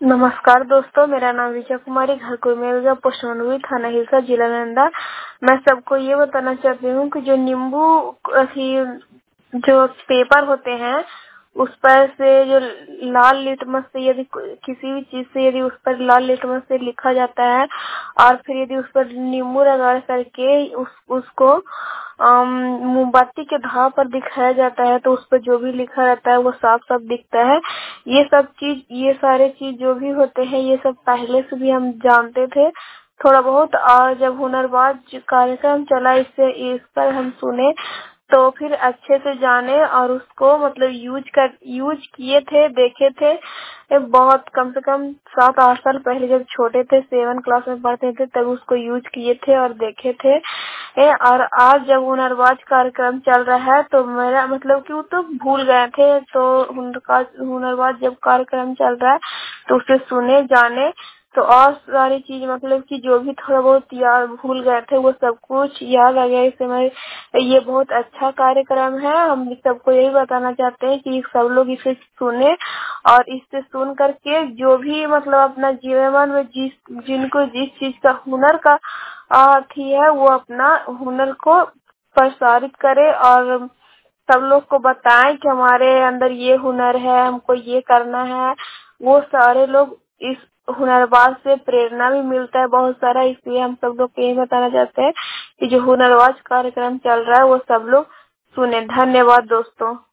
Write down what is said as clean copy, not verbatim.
नमस्कार दोस्तों, मेरा नाम विजय कुमारी, घर कुरमेलगा, पोस्ट मनोरी, थाना हिलसा, जिला नालंदा। मैं सबको ये बताना चाहती हूँ कि जो नींबू जो पेपर होते हैं उस पर से जो लाल लिटमस से यदि किसी भी चीज से यदि उस पर लाल लिटमस से लिखा जाता है और फिर यदि उस पर नींबू रगड़ करके उसको मोमबत्ती के धाव पर दिखाया जाता है तो उस पर जो भी लिखा रहता है वो साफ साफ दिखता है। ये सारे चीज जो भी होते हैं ये सब पहले से भी हम जानते थे थोड़ा बहुत, और जब हुनरबाज कार्यक्रम चला इस पर हम सुने तो फिर अच्छे से जाने और उसको मतलब यूज किए थे, देखे थे। बहुत कम से कम 7-8 साल पहले जब छोटे थे, 7 क्लास में पढ़ते थे, तब उसको यूज किए थे और देखे थे। और आज जब हुनरबाज कार्यक्रम चल रहा है तो मेरा मतलब कि वो तो भूल गए थे, तो हुनरबाज जब कार्यक्रम चल रहा है तो उसे सुने, जाने तो और सारी चीज मतलब कि जो भी थोड़ा बहुत याद भूल गए थे वो सब कुछ याद आ गया इस समय। ये बहुत अच्छा कार्यक्रम है। हम सबको यही बताना चाहते हैं कि सब लोग इसे सुने और इससे सुन करके जो भी मतलब अपना जीवन में जिनको जिस चीज का हुनर का थी है वो अपना हुनर को प्रसारित करे और सब लोग को बताएं कि हमारे अंदर ये हुनर है, हमको ये करना है। वो सारे लोग इस हुनरबाज से प्रेरणा भी मिलता है बहुत सारा, इसलिए हम सब लोग को यही बताना चाहते हैं कि जो हुनरबाज कार्यक्रम चल रहा है वो सब लोग सुने। धन्यवाद दोस्तों।